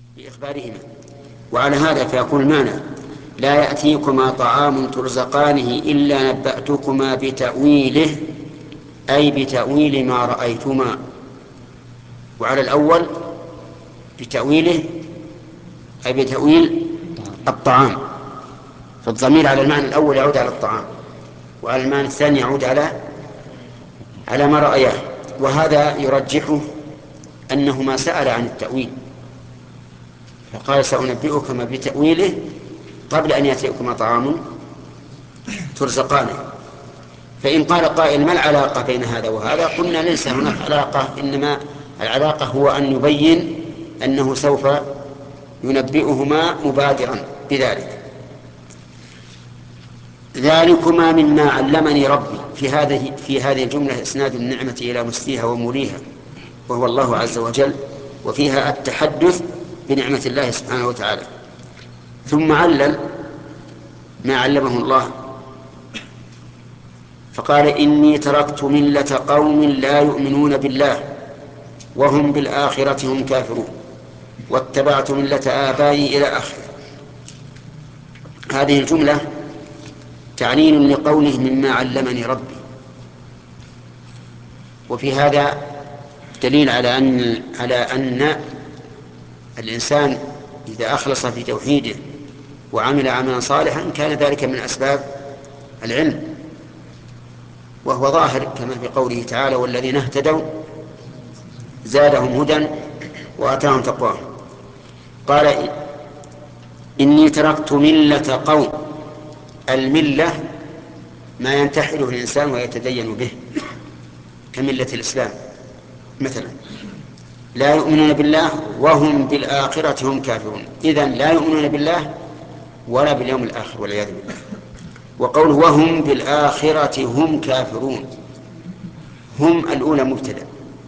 بإخبارهما. وعلى هذا فيكون المعنى: لا يأتيكما طعام ترزقانه إلا نبأتكما بتأويله، أي بتأويل ما رأيتما. وعلى الأول بتأويله أي بتأويل الطعام، فالضمير على المعنى الأول يعود على الطعام، وعلى المعنى الثاني يعود على ما رأياه. وهذا يرجحه أنه ما سأل عن التأويل، فقال سأنبئكما بتأويله قبل أن يأتيكما طعام ترزقانه. فإن قال قائل: ما العلاقة بين هذا وهذا؟ قلنا ليس هناك علاقة، إنما العلاقة هو أن يبين أنه سوف ينبئهما مبادرا بذلك. ذلكما مما علمني ربي. في هذه الجملة إسناد النعمة إلى مسديها وموليها وهو الله عز وجل، وفيها التحدث بنعمة الله سبحانه وتعالى. ثم علل ما علمه الله فقال: إني تركت ملة قوم لا يؤمنون بالله وهم بالآخرة هم كافرون واتبعت ملة آبائي إلى آخره. هذه الجملة تعليل لقوله مما علمني ربي، وفي هذا دليل على أن الإنسان إذا أخلص في توحيده وعمل عملا صالحا كان ذلك من أسباب العلم، وهو ظاهر كما في قوله تعالى: والذين اهتدوا زادهم هدى وآتاهم تقواهم. قال: إني تركت ملة قوم. الملة ما ينتحله الإنسان ويتدين به كملة الإسلام مثلا. لا يؤمنون بالله وهم بالآخرة هم كافرون، إذن لا يؤمنون بالله ولا باليوم الآخر والعياذ بالله. وقوله وهم بالآخرة هم كافرون، هم الأولى مبتدأ،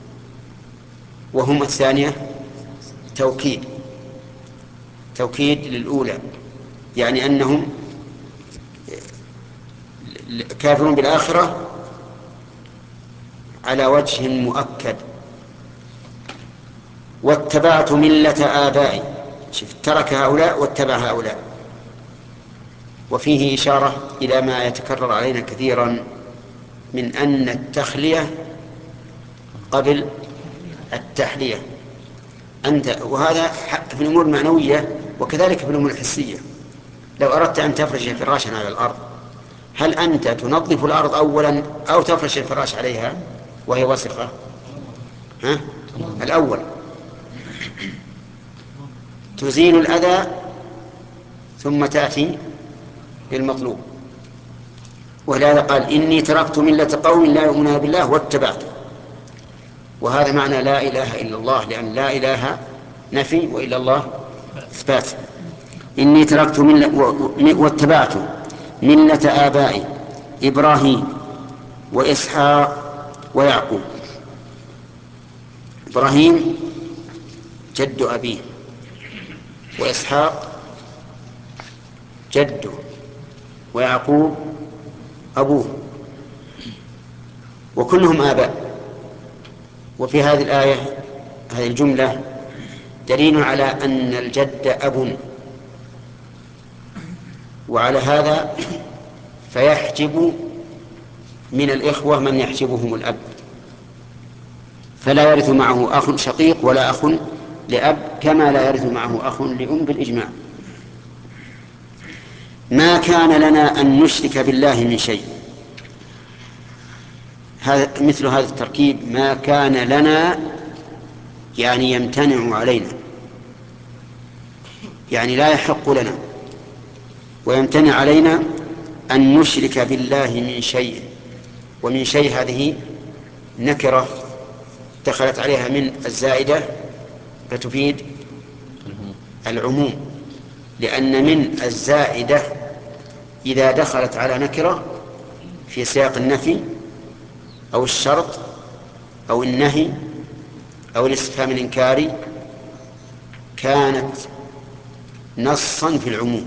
وهم الثانية توكيد للأولى، يعني أنهم كافرون بالآخرة على وجه مؤكد. واتبعت ملة آبائي، ترك هؤلاء واتبع هؤلاء. وفيه إشارة إلى ما يتكرر علينا كثيرا من أن التخلية قبل التحلية. وهذا في الأمور المعنوية، وكذلك في الأمور الحسية. لو أردت أن تفرش فراشا على الأرض، هل أنت تنظف الأرض أولا أو تفرش الفراش عليها وهي وسخة؟ الأول. تزيل الأذى ثم تأتي بالمطلوب. ولهذا قال: إني تركت ملة قوم لا يؤمنون بالله واتبعته. وهذا معنى لا إله إلا الله، لأن لا إله نفي وإلا الله إثبات. إني تركت واتبعت ملة آبائي إبراهيم وإسحاق ويعقوب. إبراهيم جد أبيه، وإسحاق جده، ويعقوب أبوه، وكلهم آباء. وفي هذه الآية هذه الجملة دليل على أن الجد أب، وعلى هذا فيحجب من الإخوة من يحجبهم الأب، فلا يرث معه أخ شقيق ولا أخ لأب، كما لا يرث معه أخ لأم بالإجماع. ما كان لنا أن نشرك بالله من شيء. مثل هذا التركيب: ما كان لنا يعني يمتنع علينا، يعني لا يحق لنا ويمتنع علينا أن نشرك بالله من شيء. ومن شيء هذه نكرة دخلت عليها من الزائدة فتفيد العموم، لأن من الزائدة إذا دخلت على نكرة في سياق النفي أو الشرط أو النهي أو الاستفهام الإنكاري كانت نصا في العموم.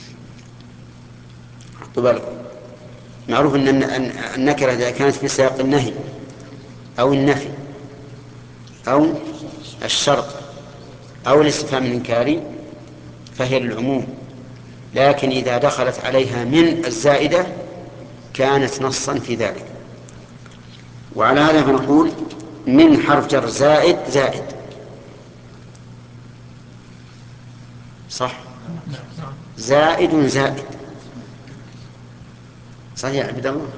معروف أن النكرة إذا كانت في سياق النهي أو النفي أو الشرط أو الاستفهام الإنكاري فهي للعموم، لكن إذا دخلت عليها من الزائدة كانت نصا في ذلك. وعلى هذا فنقول من حرف جر زائد زائد، صح؟ زائد زائد، صحيح يا عبد الله؟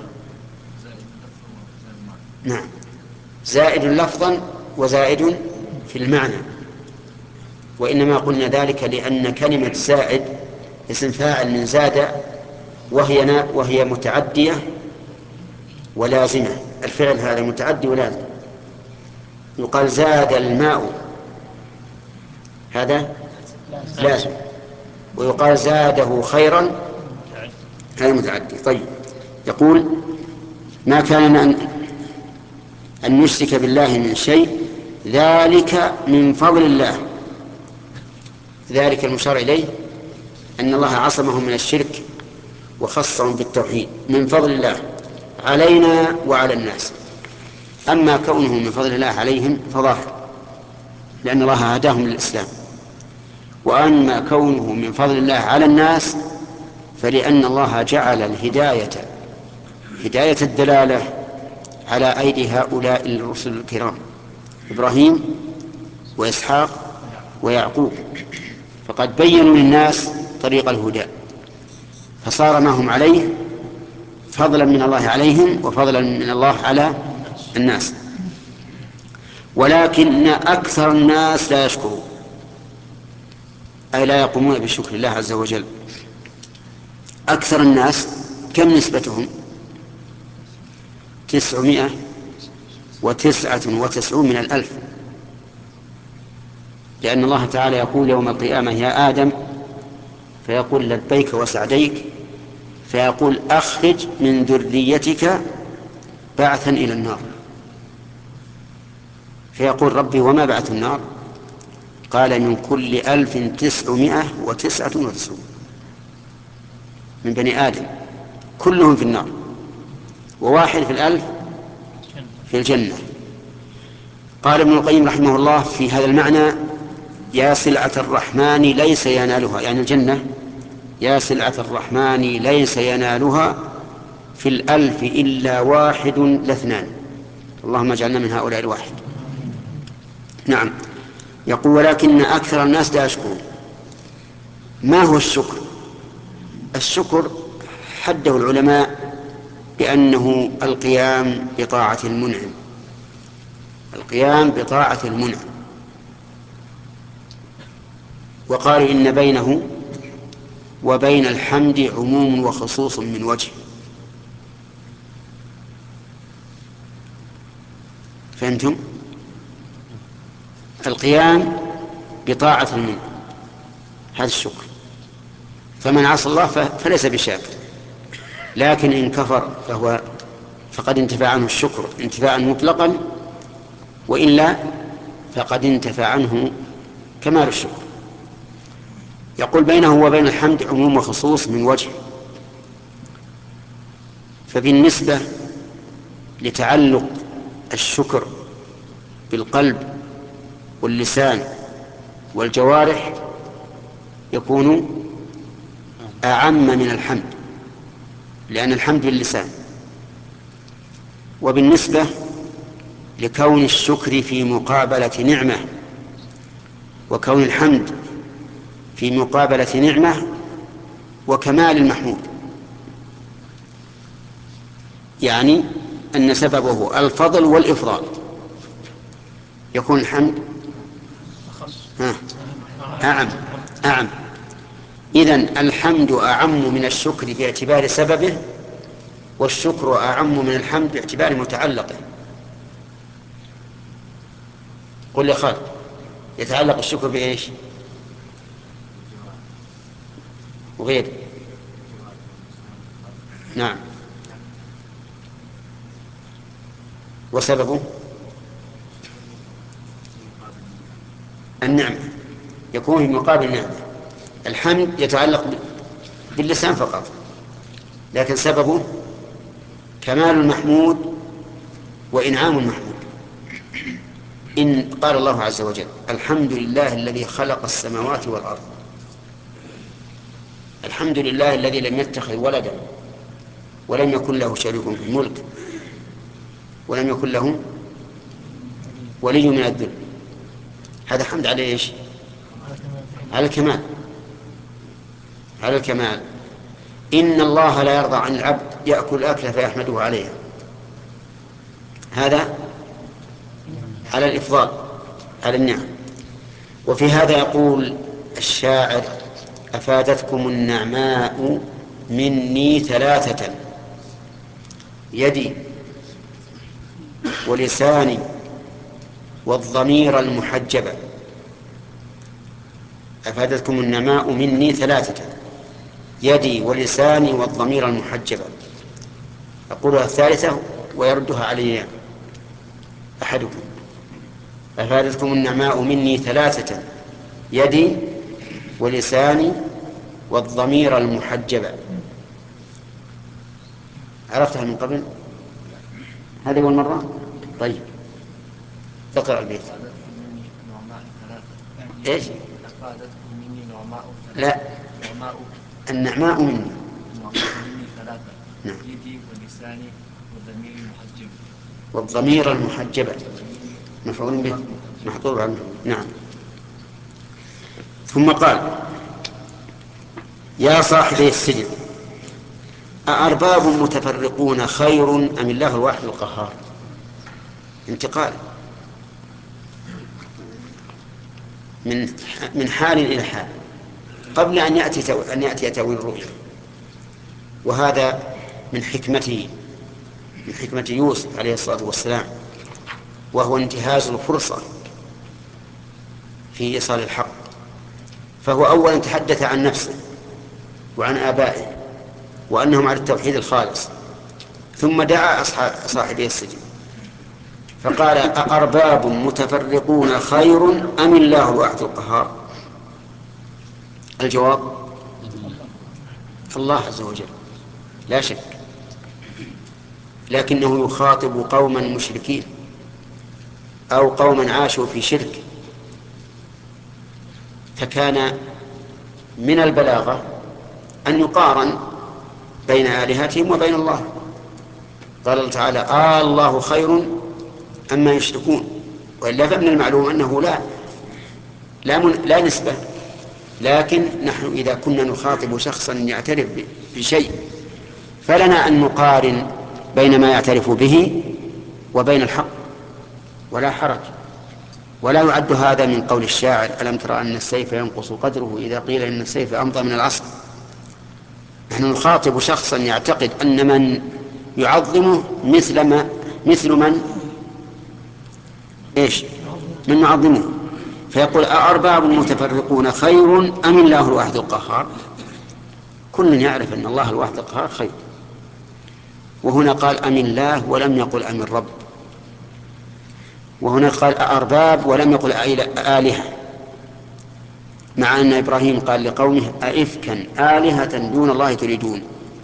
نعم، زائد لفظا وزائد في المعنى. وإنما قلنا ذلك لأن كلمة زائد اسم فاعل من زاد، وهي متعدية ولازمة. الفعل هذا متعدي ولازم. يقال زاد الماء، هذا لازم، ويقال زاده خيرا، هذا متعدي. طيب، يقول ما كان أن نشرك بالله من شيء، ذلك من فضل الله. ذلك المشار إليه أن الله عصمهم من الشرك وخصهم بالتوحيد، من فضل الله علينا وعلى الناس. أما كونه من فضل الله عليهم فظاهر، لأن الله هداهم للإسلام. وأما كونه من فضل الله على الناس فلأن الله جعل الهداية، هداية الدلالة، على أيدي هؤلاء الرسل الكرام إبراهيم وإسحاق ويعقوب، فقد بينوا للناس طريق الهدى، فصار ما هم عليه فضلا من الله عليهم وفضلا من الله على الناس. ولكن أكثر الناس لا يشكرون، أي لا يقومون بشكر الله عز وجل. أكثر الناس كم نسبتهم؟ 999 من 1000، لأن الله تعالى يقول يوم القيامة يا آدم، فيقول لبيك وسعديك، فيقول أخرج من ذريتك بعثا إلى النار، فيقول ربي وما بعث النار؟ قال من كل 1999 من بني آدم كلهم في النار، وواحد في 1000 في الجنة. قال ابن القيم رحمه الله في هذا المعنى يا سلعة الرحمن ليس ينالها، يعني الجنة، يا سلعة الرحمن ليس ينالها في 1000 إلا واحد لاثنان، اللهم اجعلنا من هؤلاء الواحد. نعم. يقول ولكن أكثر الناس لا يشكرون. ما هو الشكر؟ الشكر حده العلماء بأنه القيام بطاعة المنعم، القيام بطاعة المنعم. وقالوا إن بينه وبين الحمد عموم وخصوص من وجه. فهمتم؟ القيام بطاعة المنعم هذا الشكر، فمن عصى الله فليس بشاكر، لكن إن كفر فقد انتفى عنه الشكر انتفاعا مطلقا، وإلا فقد انتفى عنه كمال الشكر. يقول بينه وبين الحمد عموم وخصوص من وجه. فبالنسبة لتعلق الشكر بالقلب واللسان والجوارح يكون أعم من الحمد، لأن الحمد باللسان. وبالنسبة لكون الشكر في مقابلة نعمة وكون الحمد في مقابلة نعمة وكمال المحمود، يعني أن سببه الفضل والإفضال، يكون الحمد أعم. إذن الحمد أعم من الشكر باعتبار سببه، والشكر أعم من الحمد باعتبار متعلقه. قل لي خالد، يتعلق الشكر بإيش وغيره؟ نعم. وسببه النعمة، يكون في مقابل النعمة. الحمد يتعلق باللسان فقط، لكن سببه كمال المحمود وإنعام المحمود. إن قال الله عز وجل: الحمد لله الذي خلق السماوات والأرض. الحمد لله الذي لم يتخذ ولدا ولم يكن له شريك في الملك ولم يكن له ولي من الذل. هذا حمد على ايش؟ على الكمال، على الكمال. إن الله لا يرضى عن العبد يأكل أكله فيحمده عليها، هذا على الإفضال، على النعم. وفي هذا يقول الشاعر: أفادتكم النعماء مني ثلاثة: يدي ولساني والضمير المحجبة. أفادتكم النعماء مني ثلاثة: يدي ولساني والضمير المحجبة. أقولها الثالثة ويردها علي أحدكم: أفادتكم النعماء مني ثلاثة: يدي ولساني والضمير المحجبة. عرفتها من قبل؟ هذه أول مرة؟ طيب اقرأ البيت. ايش؟ أفادتكم مني نعماء ثلاثة. لا، نعماء. النعماء مني. نعماء مني ثلاثة. نعم. يدي ولساني والضمير المحجب. والضمير المحجبة مفعول به محطوط عنه. نعم. ثم قال: يا صاحبي السجن أأرباب متفرقون خير أم الله الواحد القهار؟ انتقال من حال إلى حال قبل أن يأتي تأويل الرؤيا. وهذا من حكمته، من حكمة يوسف عليه الصلاة والسلام، وهو انتهاز الفرصة في إيصال الحق. فهو أولا تحدث عن نفسه وعن آبائه وأنهم على التوحيد الخالص، ثم دعا صاحبي السجن فقال: أأرباب متفرقون خير أم الله الواحد القهار؟ الجواب: الله عز وجل لا شك، لكنه يخاطب قوما مشركين أو قوما عاشوا في شرك، فكان من البلاغة أن يقارن بين آلهتهم وبين الله. قال الله تعالى: الله خير أما يشركون. وإلا فمن المعلوم أنه لا نسبة، لكن نحن إذا كنا نخاطب شخصا يعترف بشيء فلنا أن نقارن بين ما يعترف به وبين الحق، ولا حرج. ولا يعد هذا من قول الشاعر: ألم ترى أن السيف ينقص قدره إذا قيل إن السيف أمضى من العصا. نحن نخاطب شخصا يعتقد أن من يعظمه مثل من إيش؟ من يعظمه. فيقول: أأرباب متفرقون خير أم الله الواحد القهار؟ كل يعرف أن الله الواحد القهار خير. وهنا قال: أم الله ولم يقل أم الرب. وهنا قال: أأرباب ولم يقل آلهة، مع أن إبراهيم قال لقومه: أئفكا آلهة دون الله تريدون،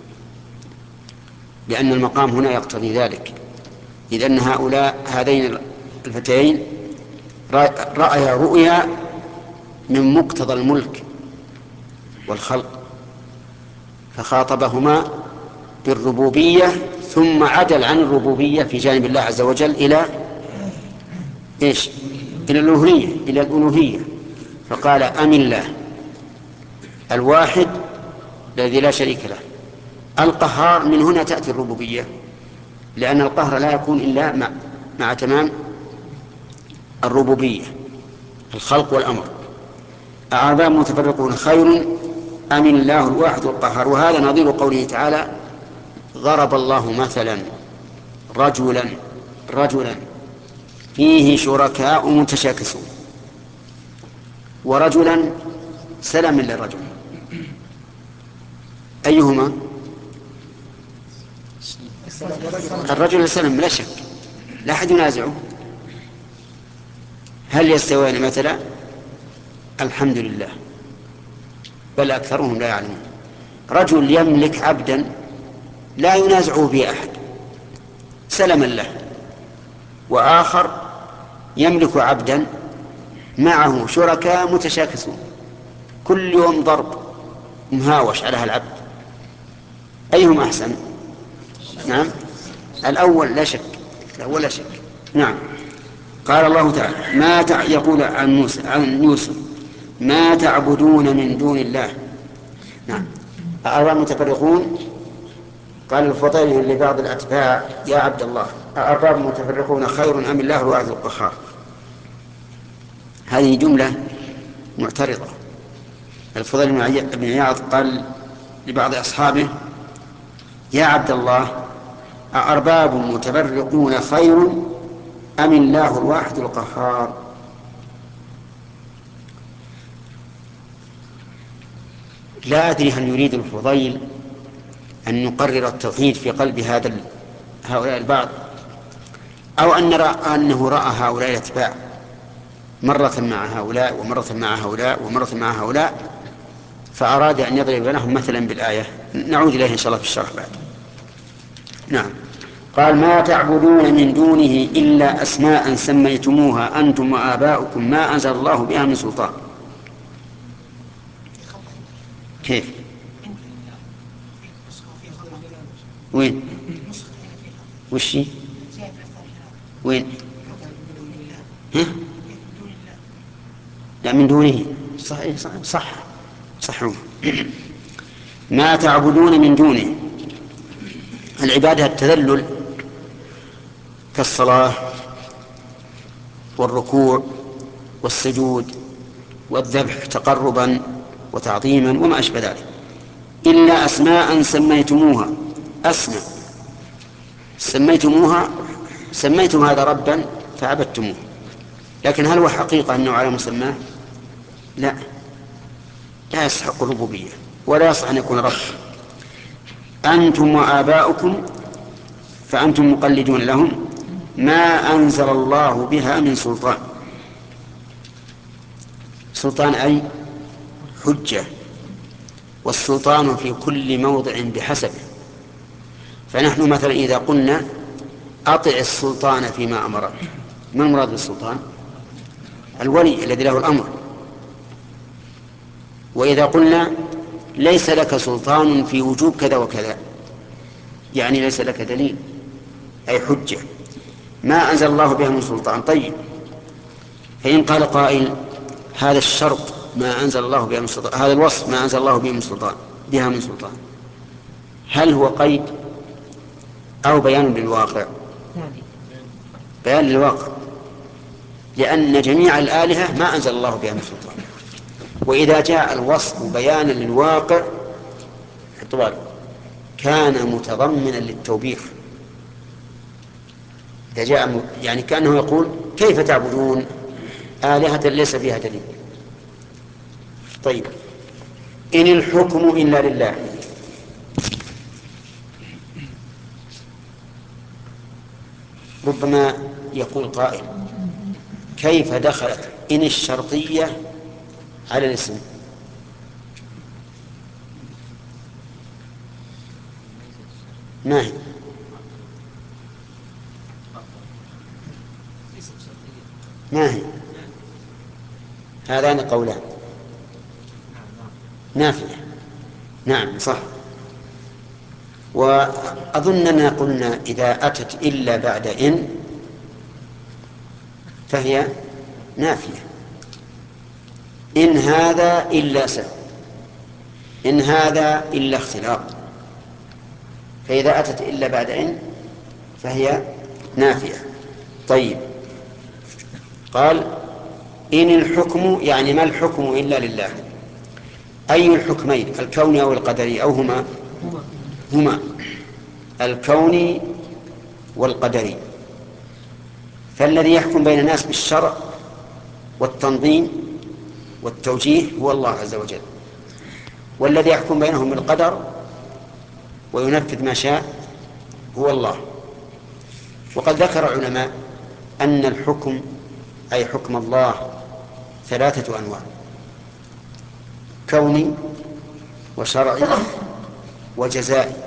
لأن المقام هنا يقتضي ذلك، إذ أن هذين الفتيين رأيا رؤيا من مقتضى الملك والخلق، فخاطبهما بالربوبية، ثم عدل عن الربوبية في جانب الله عز وجل إلى إيش؟ إلى الألوهية. فقال: أم الله الواحد الذي لا شريك له القهار. من هنا تأتي الربوبية، لأن القهر لا يكون إلا مع تمام الربوبية، الخلق والأمر. أأرباب متفرقون خير أم الله الواحد القهار. وهذا نظير قوله تعالى: ضرب الله مثلا رجلا فيه شركاء متشاكسون، ورجلا سلما للرجل. أيهما؟ الرجل سلم لا شك، لا أحد ينازعه. هل يستويان مثلا؟ الحمد لله، بل أكثرهم لا يعلمون. رجل يملك عبدا لا ينازعه به أحد سلما له، وآخر يملك عبدا معه شركاء متشاكسون، كل يوم ضرب مهاوش على هالعبد، أيهم أحسن؟ نعم الأول لا شك، الأول لا شك. نعم. قال الله تعالى يقول عن يوسف ما تعبدون من دون الله. نعم. أأرباب متفرقون، قال الفضيل لبعض الأتباع يا عبد الله أأرباب متفرقون خير أم الله الواحد القهار؟ هذه جملة معترضة. الفضيل بن عياض قال لبعض أصحابه يا عبد الله أأرباب متفرقون خير أم الله الواحد القهار؟ لا أدري هل يريد الفضيل أن يقرر التوحيد في قلب هؤلاء البعض، أو أنه رأى هؤلاء الأتباع مرة مع هؤلاء ومرة مع هؤلاء ومرة مع هؤلاء، فأراد أن يضرب لهم مثلا بالآية. نعود إليه إن شاء الله في الشرح بعد. نعم. قال ما تعبدون من دونه إلا أسماء سميتموها أنتم وآباؤكم ما أنزل الله بها من سلطان. كيف؟ وين؟ وشي؟ وين؟ ها؟ لا من دونه. صح. ما تعبدون من دونه، العبادة التذلل كالصلاة والركوع والسجود والذبح تقربا وتعظيما وما أشبه ذلك، إلا أسماء سميتموها. أسماء سميتم هذا ربا فعبدتموه، لكن هل هو حقيقة أنه على مسماه؟ لا يستحق الربوبية ولا يصح أن يكون رب. أنتم وآباؤكم فأنتم مقلدون لهم ما أنزل الله بها من سلطان. سلطان أي حجة، والسلطان في كل موضع بحسبه. فنحن مثلا إذا قلنا أطع السلطان فيما أمرك، ما المراد بالسلطان؟ الولي الذي له الأمر. وإذا قلنا ليس لك سلطان في وجوب كذا وكذا، يعني ليس لك دليل أي حجة ما أنزل الله بها من سلطان. طيب، فإن قال قائل هذا الشرط ما أنزل الله بها من سلطان، هذا الوصف ما أنزل الله بها من سلطان، هل هو قيد أو بيان للواقع؟ بيان للواقع، لأن جميع الآلهة ما أنزل الله بها من سلطان. وإذا جاء الوصف بيانا للواقع كان متضمنا للتوبيخ. إذا جاء يعني كأنه يقول كيف تعبدون آلهة ليس فيها دليل؟ طيب، إن الحكم إلا لله. ربما يقول قائل كيف دخلت إن الشرطية على الاسم؟ ما هي؟ ما هي؟ هذان قولان. نافية. نعم صح. وأظننا قلنا إذا أتت إلا بعد إن فهي نافية. إن هذا إلا سبب، إن هذا إلا اختلاط، فإذا أتت إلا بعد إن فهي نافية. طيب، قال إن الحكم يعني ما الحكم إلا لله. أي الحكمين، الكوني أو القدري أو هما الكوني والقدري. فالذي يحكم بين الناس بالشرع والتنظيم والتوجيه هو الله عز وجل، والذي يحكم بينهم بالقدر وينفذ ما شاء هو الله. وقد ذكر علماء أن الحكم أي حكم الله 3 أنواع: كوني وشرعي وجزائي.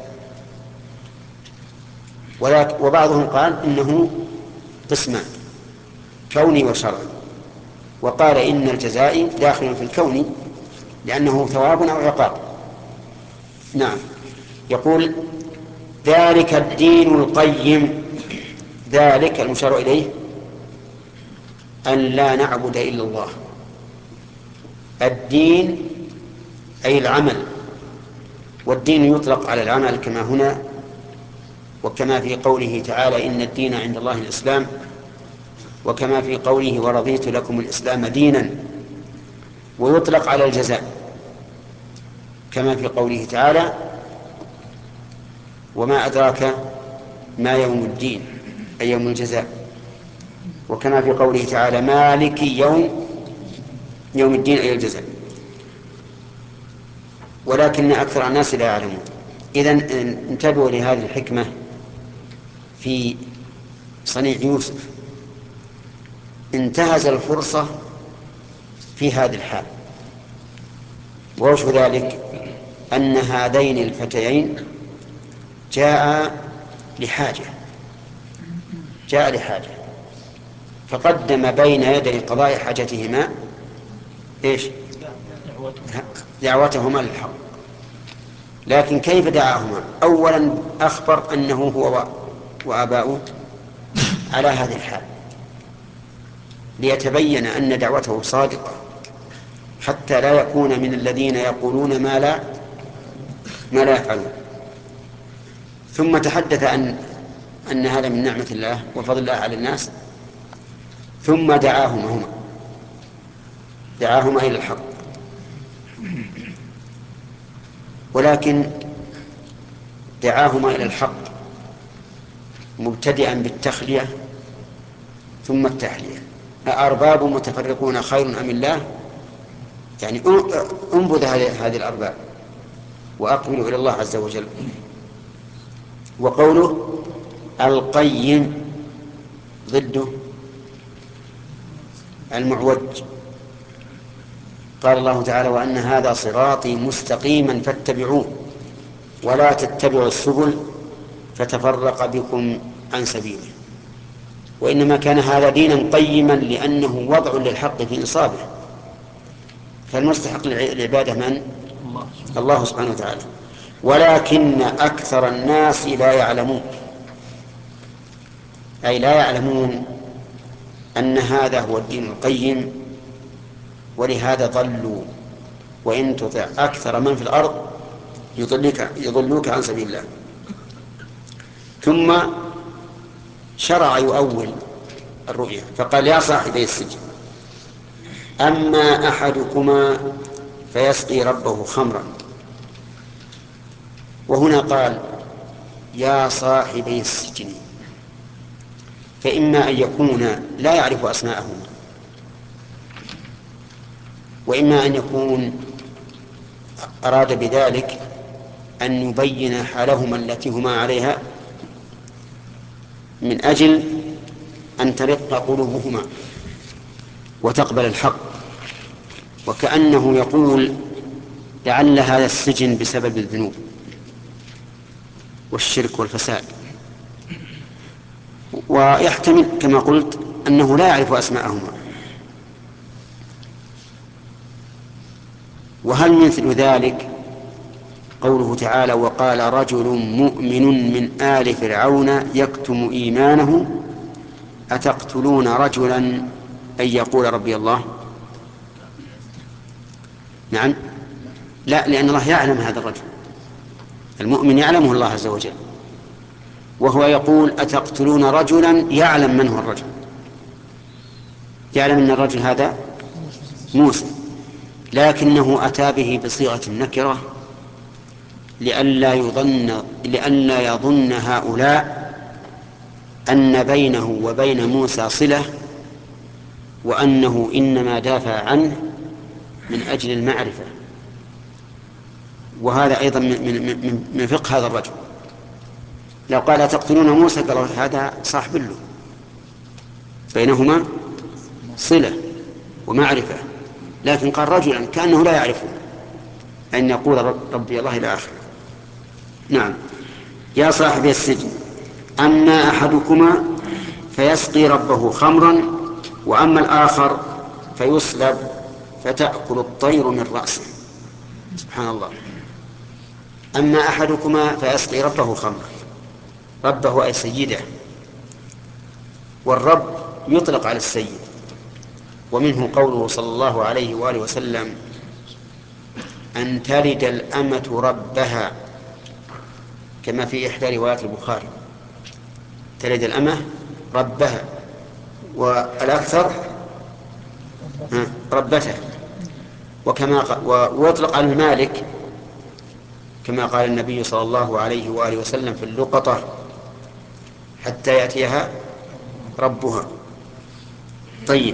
وبعضهم قال إنه قسمان: كوني وشرعي، وقال إن الجزاء داخل في الكون لأنه ثواب أو عقاب. نعم. يقول ذلك الدين القيم، ذلك المشار إليه أن لا نعبد إلا الله. الدين أي العمل، والدين يطلق على العمل كما هنا وكما في قوله تعالى إن الدين عند الله الإسلام، وكما في قوله ورضيت لكم الإسلام دينا، ويطلق على الجزاء كما في قوله تعالى وما أدراك ما يوم الدين أي يوم الجزاء، وكما في قوله تعالى مالك يوم الدين أي الجزاء، ولكن أكثر الناس لا يعلمون. إذن انتبهوا لهذه الحكمة في صنيع يوسف، انتهز الفرصة في هذه الحال. ووجه ذلك أن هذين الفتيين جاء لحاجة فقدم بين يدي قضاء حاجتهما إيش؟ دعوتهما للحق. لكن كيف دعاهما؟ أولا أخبر أنه هو وآباؤه على هذه الحال ليتبين أن دعوته صادقة، حتى لا يكون من الذين يقولون ما لا يفعلون. ثم تحدث أن هذا من نعمة الله وفضل الله على الناس، ثم دعاهما إلى الحق. ولكن دعاهما إلى الحق مبتدئا بالتخلية ثم التحلية. أأرباب متفرقون خير أم الله؟ يعني انبذ هذه الأرباب وأقبلوا إلى الله عز وجل. وقوله القيم ضده المعوج. قال الله تعالى وأن هذا صراطي مستقيما فاتبعوه ولا تتبعوا السبل فتفرق بكم عن سبيله. وإنما كان هذا دينا قيما لأنه وضع للحق في إصابه، فالمستحق للعبادة من؟ الله سبحانه وتعالى. ولكن أكثر الناس لا يعلمون، أي لا يعلمون أن هذا هو الدين القيم، ولهذا ضلوا. وإن تطع أكثر من في الأرض يضلوك عن سبيل الله. ثم شرع يؤول الرؤيا فقال يا صاحبي السجن أما أحدكما فيسقي ربه خمرا. وهنا قال يا صاحبي السجن، فإما أن يكون لا يعرف أسماءهما، وإما أن يكون أراد بذلك أن يبين حالهما التي هما عليها من أجل أن ترق قلوبهما وتقبل الحق، وكأنه يقول لعل هذا السجن بسبب الذنوب والشرك والفساد. ويحتمل كما قلت أنه لا يعرف أسماءهما. وهل مثل ذلك قوله تعالى وقال رجل مؤمن من آل فرعون يكتم إيمانه أتقتلون رجلا أن يقول ربي الله؟ نعم، لا، لأن الله يعلم هذا الرجل، المؤمن يعلمه الله عز وجل، وهو يقول أتقتلون رجلا يعلم من هو الرجل، يعلم أن الرجل هذا موسى، لكنه أتى به بصيغة النكرة لئلا يظن هؤلاء أن بينه وبين موسى صلة، وأنه إنما دافع عنه من أجل المعرفة. وهذا أيضا من فقه هذا الرجل. لو قال تقتلون موسى قالوا هذا صاحب له، بينهما صلة ومعرفة، لكن قال رجلا كأنه لا يعرفه أن يقول ربي الله إلى آخره. نعم. يا صاحب السجن أما أحدكما فيسقي ربه خمرا وأما الآخر فيصلب فتأكل الطير من رأسه. سبحان الله. أما أحدكما فيسقي ربه خمرا، ربه أي سيده، والرب يطلق على السيد، ومنه قوله صلى الله عليه وآله وسلم: أن تلد الأمة ربها، كما في إحدى روايات البخاري، تلد الأمة ربها، والأكثر ربته. ويطلق على المالك كما قال النبي صلى الله عليه وآله وسلم في اللقطة: حتى يأتيها ربها. طيب،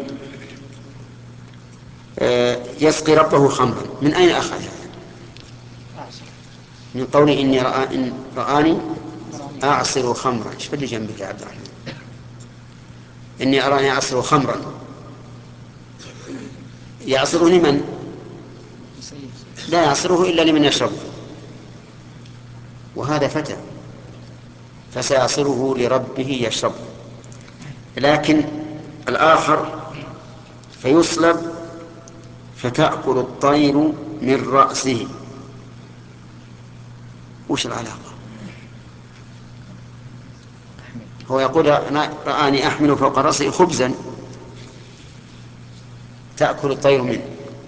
يسقي ربه خمرا، من أين أخذ هذا؟ من قوله إن رآني أعصر خمرا. ايش اللي جنبك يا عبد الرحمن؟ إني أراني أعصر خمرا، يعصره لمن؟ لا يعصره إلا لمن يشربه، وهذا فتى، فسيعصره لربه يشربه. لكن الآخر فيصلب فتأكل الطير من رأسه. وش العلاقة؟ هو يقول: رآني أحمل فوق رأسي خبزا تأكل الطير منه،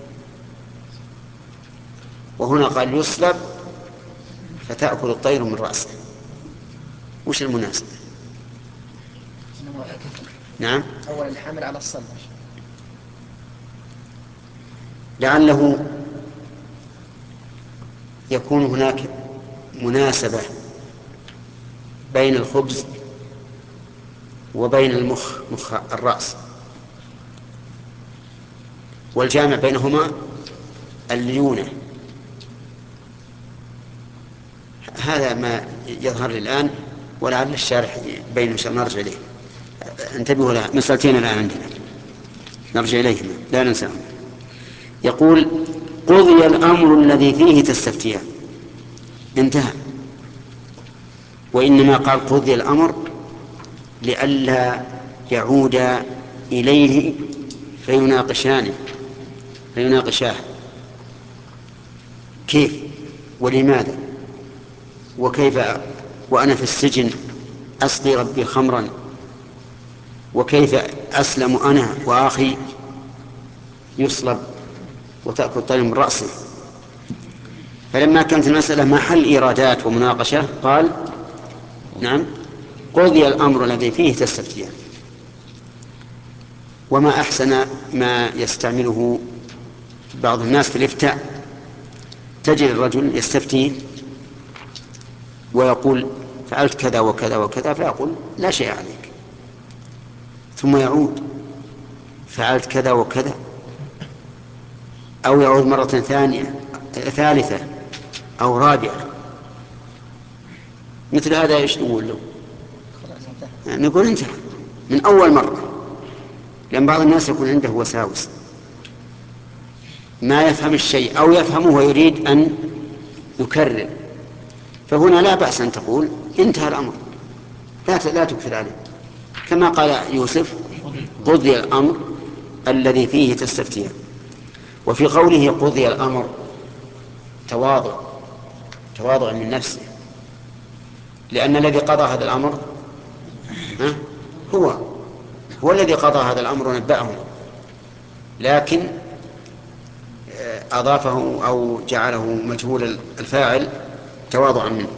وهنا قال يصلب فتأكل الطير من رأسه. وش المناسبة؟ نعم، أول الحمل على الصلب، لعله يكون هناك مناسبة بين الخبز وبين مخ الرأس، والجامع بينهما الليونة. هذا ما يظهر لي الآن، ولعل الشارح بين إن شاء الله نرجع إليه. انتبهوا لها، مسألتين الآن عندنا نرجع إليهما لا ننساهم. يقول: قضي الأمر الذي فيه تستفتيان. انتهى. وإنما قال قضي الأمر لئلا يعود إليه فيناقشاه كيف ولماذا وكيف، وأنا في السجن أسقي ربي خمرا، وكيف أسلم أنا وأخي يصلب وتأكل الطير من رأسه. فلما كانت المسألة محل إيرادات ومناقشة قال: نعم، قضي الأمر الذي فيه تستفتيان. وما أحسن ما يستعمله بعض الناس في الإفتاء، تجد الرجل يستفتي ويقول: فعلت كذا وكذا وكذا، فيقول: لا شيء عليك، ثم يعود: فعلت كذا وكذا، أو يعود مرة ثالثة أو رابعة. مثل هذا ايش نقول له؟ نقول انتهى من أول مرة، لأن بعض الناس يكون عنده وساوس، ما يفهم الشيء أو يفهمه ويريد أن يكرر، فهنا لا بأس أن تقول انتهى الأمر، لا تكثر عليه، كما قال يوسف: قضي الأمر الذي فيه تستفتيان. وفي قوله قضي الأمر تواضع من نفسه، لأن الذي قضى هذا الأمر هو الذي قضى هذا الأمر ونبأه، لكن أضافه أو جعله مجهول الفاعل تواضعا منه.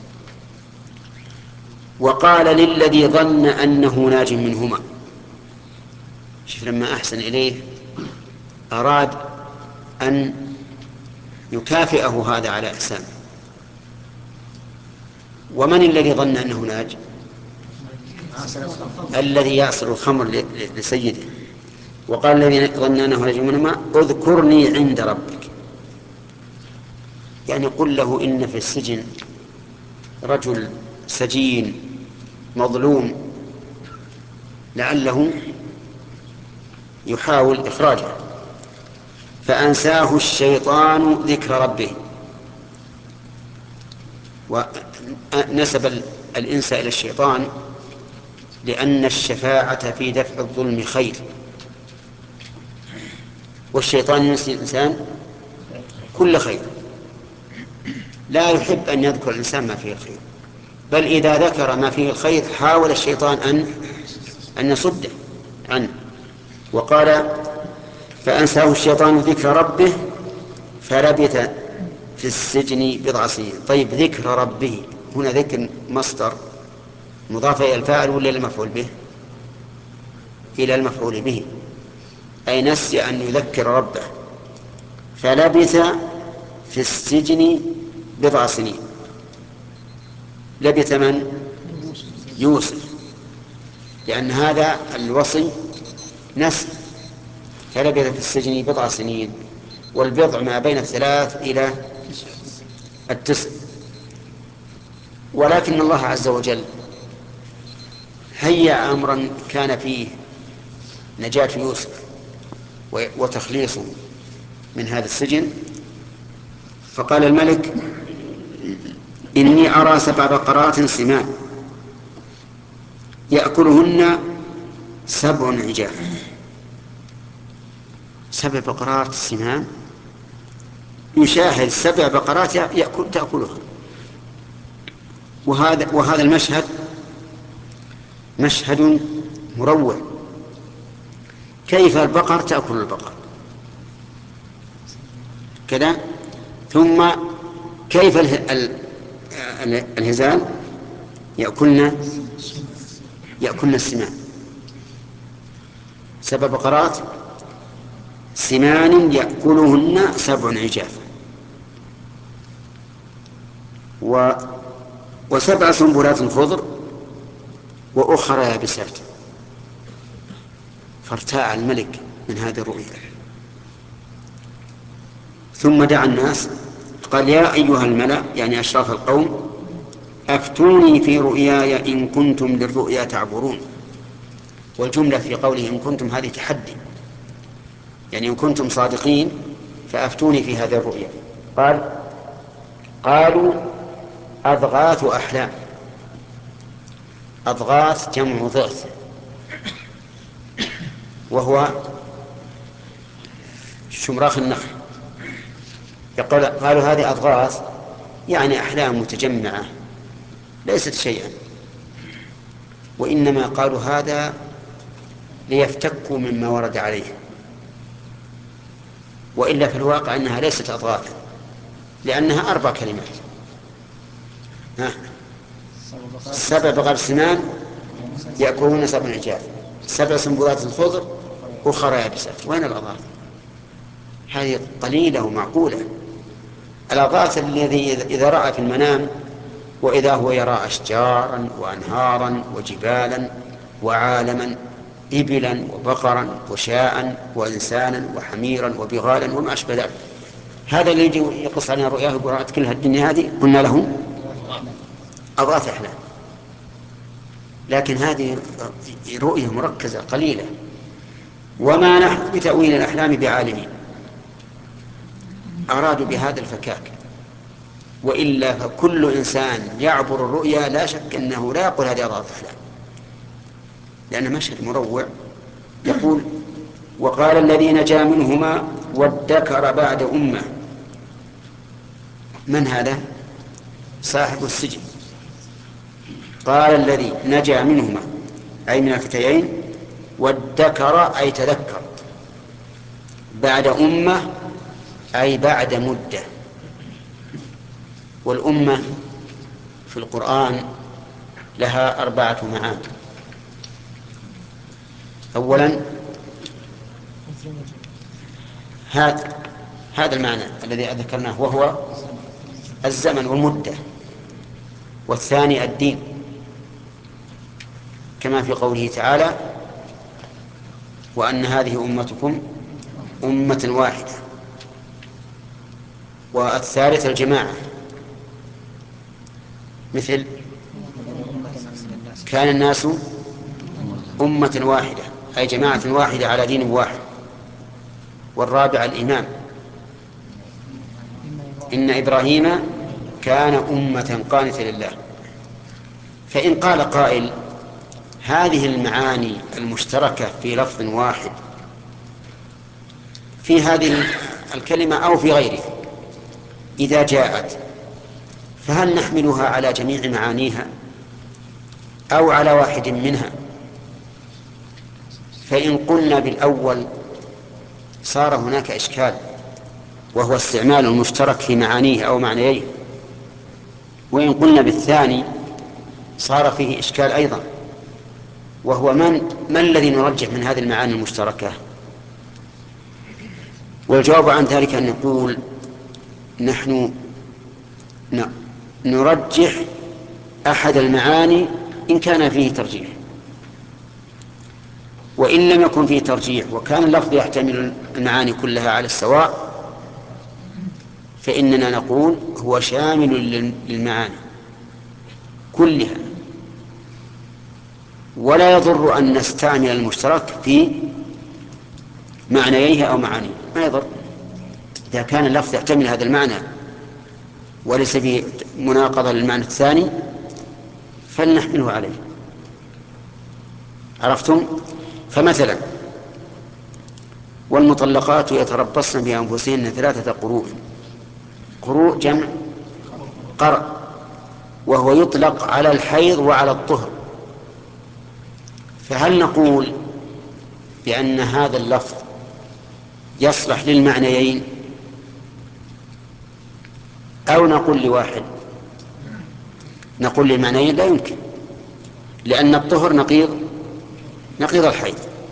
وقال للذي ظن أنه ناج منهما. شوف لما أحسن إليه أراد أن يكافئه هذا على إحسانه. ومن الذي ظن أنه ناج؟ الذي يعصر الخمر لسيده. وقال الذي ظن أنه ناج منهما: اذكرني عند ربك. يعني قل له إن في السجن رجل سجين مظلوم لعله يحاول إخراجه، فأنساه الشيطان ذكر ربه. ونسب الإنس إلى الشيطان لأن الشفاعة في دفع الظلم خير، والشيطان ينسي الإنسان كل خير، لا يحب أن يذكر الإنسان ما فيه الخير، بل إذا ذكر ما فيه الخير حاول الشيطان أن يصده عنه. وقال فأنساه الشيطان ذكر ربه فلبث في السجن بضع سنين. طيب ذكر ربه هنا ذكر مصدر مضاف إلى الفاعل ولا المفعول به؟ إلى المفعول به، أي نسي أن يذكر ربه. فلبث في السجن بضع سنين. لبث من؟ يوسف، لأن هذا الوصي نسي. فلبث في السجن بضع سنين، والبضع ما بين 3 إلى 9. ولكن الله عز وجل هيأ أمرا كان فيه نجاة يوسف وتخليصه من هذا السجن. فقال الملك إني أرى 7 بقرات سمان يأكلهن 7 عجاف. 7 بقرات سمان، يشاهد 7 بقرات تأكلها. وهذا المشهد مشهد مروع. كيف البقر تأكل البقر كذا، ثم كيف الهزال يأكلن السمان. 7 بقرات سمان يأكلهن 7 عجاف، 7 سنبلات خضر وأخرى يابسات. فارتاع الملك من هذه الرؤيا، ثم دعا الناس قال يا أيها الملأ، يعني أشراف القوم، أفتوني في رؤياي إن كنتم للرؤيا تعبرون. والجملة في قوله إن كنتم هذه تحدي، يعني إن كنتم صادقين فأفتوني في هذه الرؤيا. قالوا أضغاث أحلام. أضغاث جمع ضغث، وهو شمراخ النخل. قالوا هذه أضغاث، يعني أحلام متجمعة ليست شيئا، وإنما قالوا هذا ليفتكوا مما ورد عليه، وإلا في الواقع أنها ليست أضغاثا، لأنها 4 كلمات. 7 بقر سمان يأكلون 7 عجاف، 7 سنبلات خضر أخرى يابسات. وين الأضغاث؟ هذه قليلة ومعقولة. الأضغاث الذي إذا رأى في المنام وإذا هو يرى أشجارا وأنهارا وجبالا وعالما، إبلا وبقرا وشاء وإنسانا وحميرا وبغالا وما أشبه ذلك. هذا اللي يجي يقص علينا رؤياه وقرأت كل الدنيا هذه قلنا له أضغاث أحلام. لكن هذه رؤية مركزة قليلة. وما نحن بتأويل الأحلام بعالمين. أرادوا بهذا الفكاك، وإلا فكل إنسان يعبر الرؤيا لا شك أنه لا يقول هذه أضغاث أحلام، لأن مشهد مروع. يقول وقال الذي نجا منهما وادكر بعد أمة. من هذا؟ صاحب السجن. قال الذي نجا منهما أي من الفتيين، وادكر أي تذكر، بعد أمة أي بعد مدة. والأمة في القرآن لها 4 معاني. أولا هذا المعنى الذي ذكرناه وهو الزمن والمدة. والثاني الدين، كما في قوله تعالى وأن هذه أمتكم أمة واحدة. والثالث الجماعة، مثل كان الناس أمة واحدة أي جماعة واحدة على دين واحد. والرابع الإمام، إن إبراهيم كان أمة قانتا لله. فإن قال قائل هذه المعاني المشتركة في لفظ واحد في هذه الكلمة أو في غيرها إذا جاءت، فهل نحملها على جميع معانيها أو على واحد منها؟ فإن قلنا بالأول صار هناك إشكال، وهو استعمال المشترك في معانيه أو معنييه، وإن قلنا بالثاني صار فيه إشكال أيضا، وهو من الذي نرجح من هذه المعاني المشتركة؟ والجواب عن ذلك أن نقول نحن نرجح أحد المعاني إن كان فيه ترجيح، وإن لم يكن فيه ترجيح وكان اللفظ يحتمل المعاني كلها على السواء فإننا نقول هو شامل للمعاني كلها، ولا يضر أن نستعمل المشترك في معنييه أو معانيه، ما يضر إذا كان اللفظ يحتمل هذا المعنى وليس به مناقضة للمعنى الثاني فلنحمله عليه. عرفتم؟ فمثلا والمطلقات يتربصن بأنفسهن 3 قروء. قروء جمع قرء، وهو يطلق على الحيض وعلى الطهر. فهل نقول بأن هذا اللفظ يصلح للمعنيين أو نقول لواحد؟ نقول للمعنيين لا يمكن، لأن الطهر نقيض الحيض.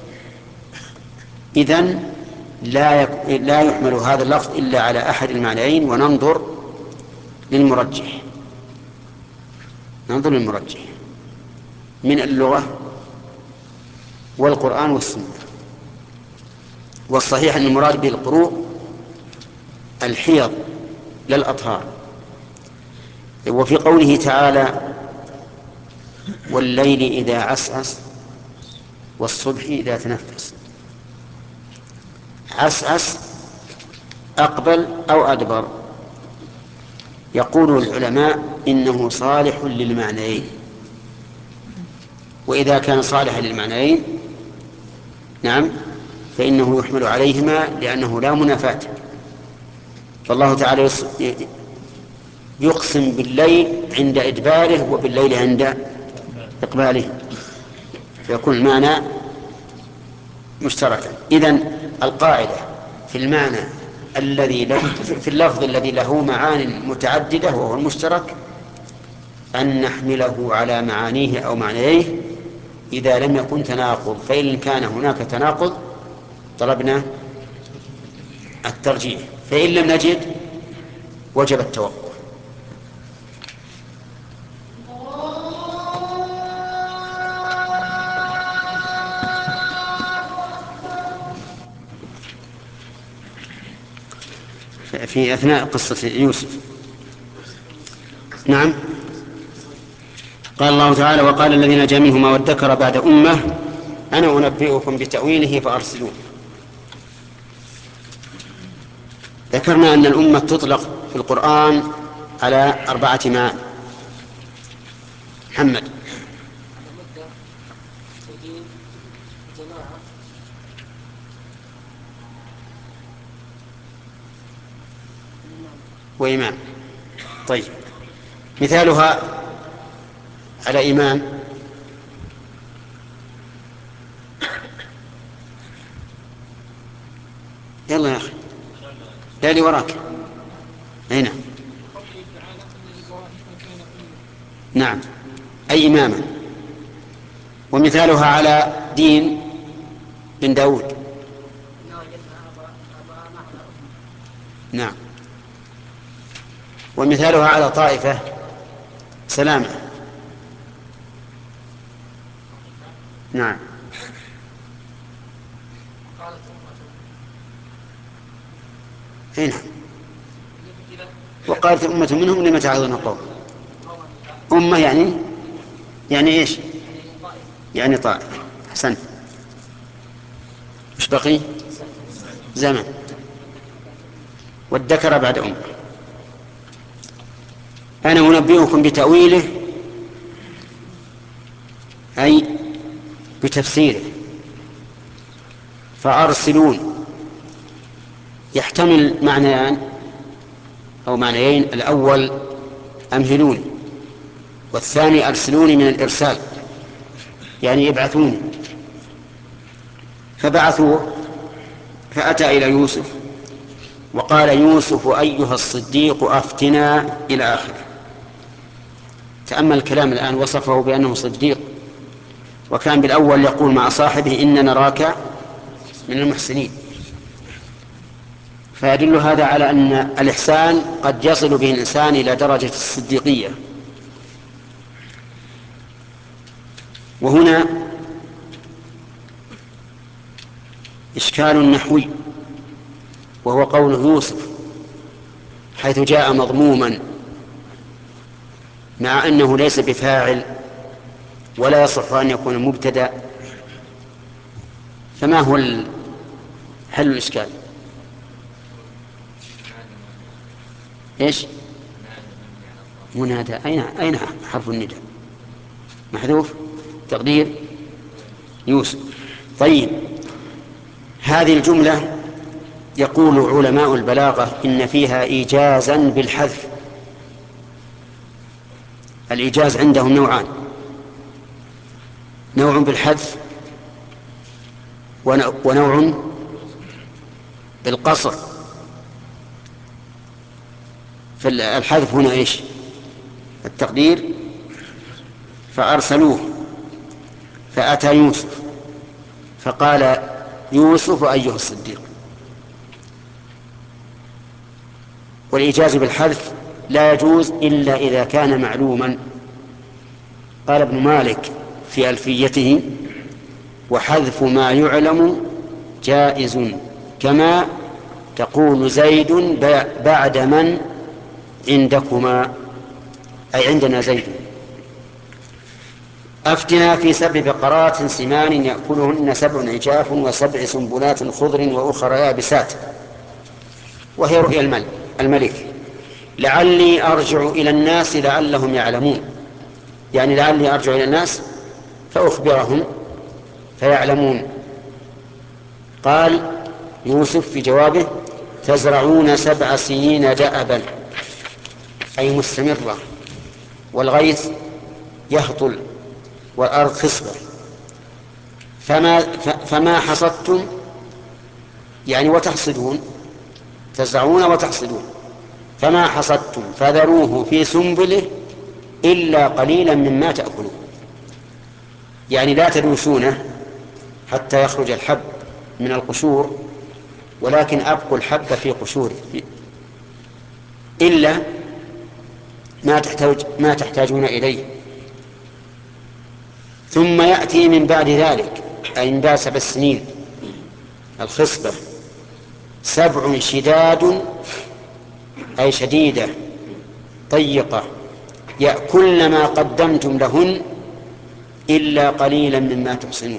إذن لا يحمل هذا اللفظ إلا على أحد المعنيين، وننظر للمرجح من اللغة والقرآن والسنة. والصحيح أن المراد بالقروء الحيض لا الأطهار. وفي قوله تعالى والليل إذا عسعس والصبح إذا تنفس، عسعس أقبل أو أدبر، يقول العلماء إنه صالح للمعنيين، وإذا كان صالحا للمعنيين نعم فإنه يحمل عليهما لأنه لا منافاة. فالله تعالى يقسم بالليل عند إدباره وبالليل عند إقباله، فيكون المعنى مشتركا. إذن القاعدة في المعنى في اللفظ الذي له معان متعددة وهو المشترك أن نحمله على معانيه أو معنيه إذا لم يكن تناقض، فإن كان هناك تناقض طلبنا الترجيح، فإن لم نجد وجب التوقف. في أثناء قصة يوسف نعم قال الله تعالى وقال الذين نجا منهما وادكر بعد أمة أنا أنبئكم بتأويله فأرسلون. ذكرنا أن الأمة تطلق في القرآن على 4 معاني. محمد. وإمام. طيب مثالها على إمام يلا يا أخي لا لي وراك هنا. نعم أي إماما. ومثالها على دين بن داود. نعم. ومثالها على طائفة سلامة. نعم. هنا وقالت أمة منهم لما تعظون قوم. أمة يعني إيش؟ يعني طائفة. أحسنت. إيش بقي؟ زمن. وادكر بعد أمة أنا أنبئكم بتأويله أي بتفسيره. فأرسلون يحتمل معنيان أو معنيين: الأول أمهلوني، والثاني أرسلوني من الإرسال، يعني يبعثوني. فبعثوه فأتى إلى يوسف وقال: يوسف أيها الصديق أفتنا، إلى آخره. تأمل الكلام الآن، وصفه بأنه صديق، وكان بالأول يقول مع صاحبه: إننا نراك من المحسنين. فيدل هذا على أن الإحسان قد يصل به الإنسان إلى درجة الصديقية. وهنا إشكال نحوي، وهو قول يوسف حيث جاء مضموما مع أنه ليس بفاعل ولا يصح أن يكون مبتدأ، فما هو حل الإشكال؟ إيش؟ منادى. أين حرف النداء؟ محذوف، تقدير يوسف. طيب، هذه الجملة يقول علماء البلاغة إن فيها إيجازا بالحذف. الإيجاز عندهم نوعان: نوع بالحذف ونوع بالقصر. فالحذف هنا إيش؟ التقدير: فأرسلوه فأتى يوسف فقال: يوسف أيها الصديق. والإيجاز بالحذف لا يجوز إلا إذا كان معلوما. قال ابن مالك في ألفيته: وحذف ما يعلم جائز، كما تقول زيد بعد من عندكما، أي عندنا زيد. أفتنا في 7 بقرات سمان يأكلهن 7 عجاف و7 سنبلات خضر وأخر يابسات، وهي رؤيا الملك. لعلي أرجع إلى الناس لعلهم يعلمون، يعني لعلي أرجع إلى الناس فأخبرهم فيعلمون. قال يوسف في جوابه: تزرعون 7 سنين دأبا، أي مستمرة، والغيث يهطل والأرض خصبة، فما حصدتم، يعني وتحصدون، تزرعون وتحصدون، فما حصدتم فذروه في سنبله إلا قليلا مما تأكلون، يعني لا تدوسونه حتى يخرج الحب من القشور، ولكن أبقوا الحب في قشوره إلا ما تحتاجون إليه. ثم يأتي من بعد ذلك، أي من بعد 7 سنين الخصبة، 7 شداد، أي شديدة ضيقة، يأكلن ما قدمتم لهن إلا قليلا مما تحصنون.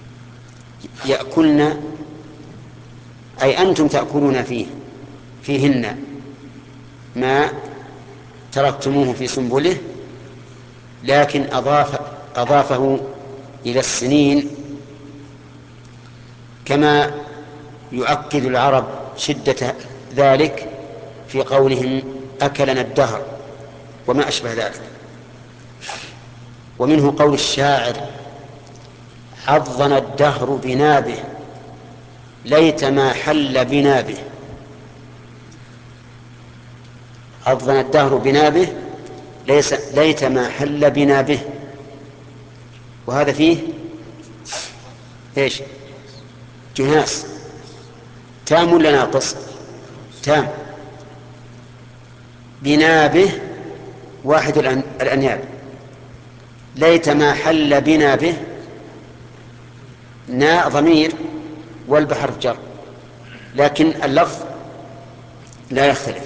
يأكلن أي أنتم تأكلون فيهن ما تركتموه في سنبله، لكن أضافه إلى السنين، كما يؤكد العرب شدة ذلك في قولهم: أكلنا الدهر، وما أشبه ذلك. ومنه قول الشاعر: حظنا الدهر بنابه ليت ما حل بنابه. حظنا الدهر بنابه ليت ما حل بنابه. وهذا فيه ايش؟ جناس. تام ولا ناقص؟ تام. بنابه واحد الأنياب. ليت ما حل بنابه، ناء ضمير والبحر جر، لكن اللفظ لا يختلف.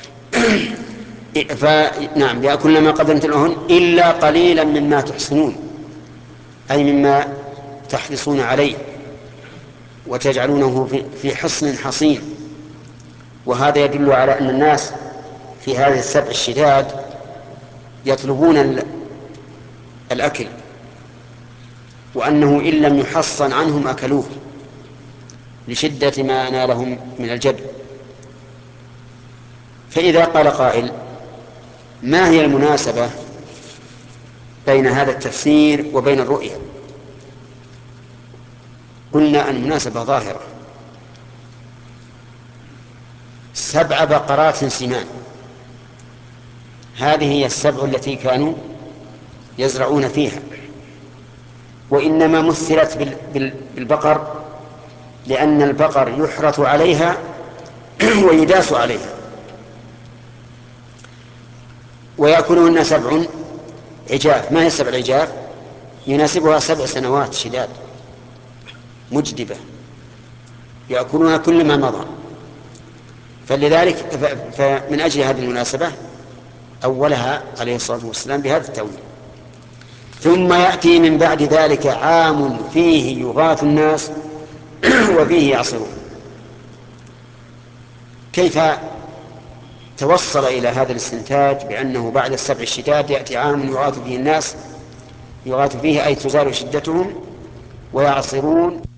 فنعم، يأكلن ما قدمت لهن إلا قليلا مما تحصنون، أي مما تحرصون عليه وتجعلونه في حصن حصين. وهذا يدل على أن الناس في هذه 7 الشداد يطلبون الأكل، وأنه إن لم يحصن عنهم أكلوه لشدة ما نالهم من الجد. فإذا قال قائل ما هي المناسبة بين هذا التفسير وبين الرؤيا؟ قلنا المناسبة ظاهرة. 7 بقرات سمان، هذه هي السبع التي كانوا يزرعون فيها، وإنما مثلت بالبقر لأن البقر يحرث عليها ويداس عليها، ويأكلهن 7 عجاف. ما هي 7 عجاف؟ يناسبها 7 سنوات شداد مجدبة يأكلون كل ما مضى. فلذلك فمن أجل هذه المناسبة أولها عليه الصلاة والسلام بهذا التأويل. ثم يأتي من بعد ذلك عام فيه يغاث الناس وفيه يعصرون. كيف توصل إلى هذا الاستنتاج بأنه بعد 7 الشداد يأتي عام يغاث فيه الناس، يغاث فيه أي تزال شدتهم، ويعصرون